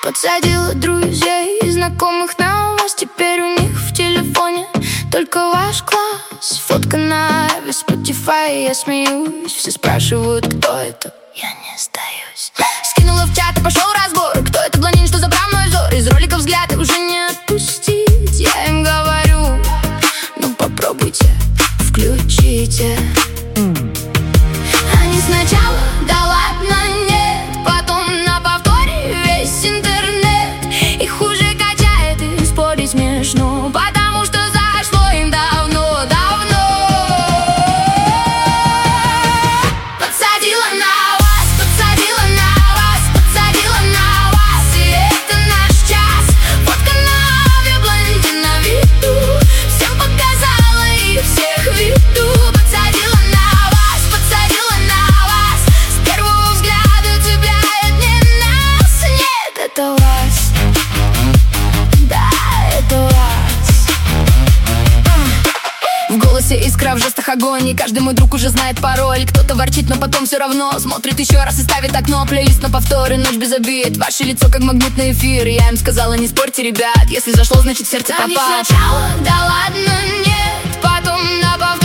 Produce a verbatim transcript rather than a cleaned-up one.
Подсадила друзей и знакомых на вас. Теперь у них в телефоне только ваш класс. Фотка на Spotify, я смеюсь. Все спрашивают, кто это, я не сдаюсь. Скинула в чат и пошел разбор. Кто это блондин, что забрал мой взор? Из роликов взгляд и уже не отпустить. Я им говорю, ну попробуйте, включите. Они сначала, да ладно, нет. Потом на повторе весь интернет. Их уже качает и спорить смешно, потому что зашло им давно, давно. Подсадила на вас, подсадила на вас, подсадила на вас. И это наш час. Фотка на аве, блондин на виду. Всем показала и всех веду. Подсадила на вас, подсадила на вас. С первого взгляда цепляет не нас. Нет, это вас. Да, это вас. В голосе искра, в жестах огонь. И каждый мой друг уже знает пароль. Кто-то ворчит, но потом все равно смотрит еще раз и ставит окно. Плейлист на повторы, ночь без обид. Ваше лицо как магнитный эфир. Я им сказала, не спорьте, ребят. Если зашло, значит в сердце попало. Они сначала, да ладно, нет. Потом на повторе